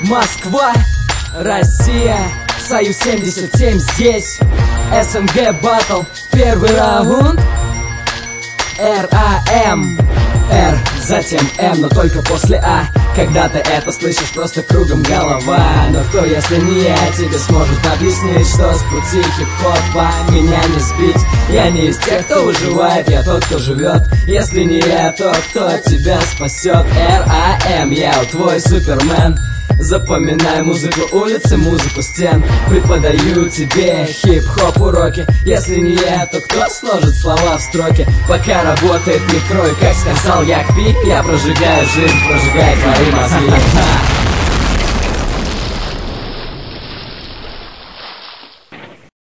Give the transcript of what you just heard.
Москва, Россия, Союз 77 здесь. СНГ батл, первый раунд. РАМ, Р, затем М, но только после А. Когда ты это слышишь, просто кругом голова. Но кто, если не я, тебе сможет объяснить, что с пути хип-хопа меня не сбить. Я не из тех, кто выживает, я тот, кто живет. Если не я, то кто тебя спасет? РАМ, я твой супермен. Запоминай музыку улицы, музыку стен. Преподаю тебе хип-хоп уроки. Если не я, то кто сложит слова в строки? Пока работает метро, и как сказал Якпи, я прожигаю жизнь, прожигаю твои мозги.